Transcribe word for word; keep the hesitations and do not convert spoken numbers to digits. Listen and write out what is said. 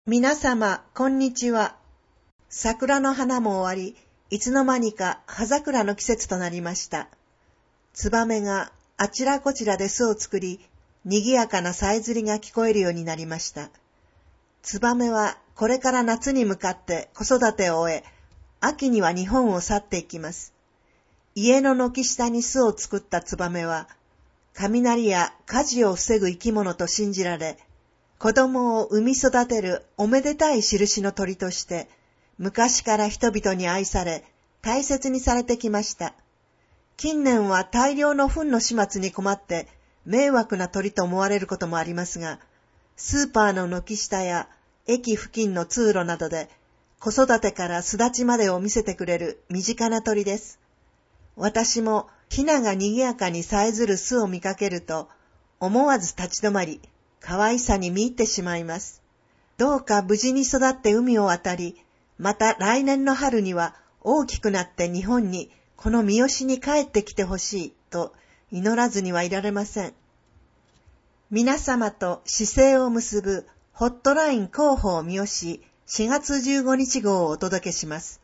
皆様、こんにちは。桜の花も終わり、いつの間にか葉桜の季節となりました。ツバメがあちらこちらで巣を作り、賑やかなさえずりが聞こえるようになりました。ツバメはこれから夏に向かって子育てを終え、秋には日本を去っていきます。家の軒下に巣を作ったツバメは、雷や火事を防ぐ生き物と信じられ、子供を産み育てるおめでたい印の鳥として、昔から人々に愛され、大切にされてきました。近年は大量の糞の始末に困って、迷惑な鳥と思われることもありますが、スーパーの軒下や駅付近の通路などで、子育てから巣立ちまでを見せてくれる身近な鳥です。私もヒナが賑やかにさえずる巣を見かけると、思わず立ち止まり、可愛さに見入ってしまいます。どうか無事に育って海を渡り、また来年の春には大きくなって日本にこの三好に帰ってきてほしいと祈らずにはいられません。皆様と姿勢を結ぶホットライン広報三好しがつじゅうごにち号をお届けします。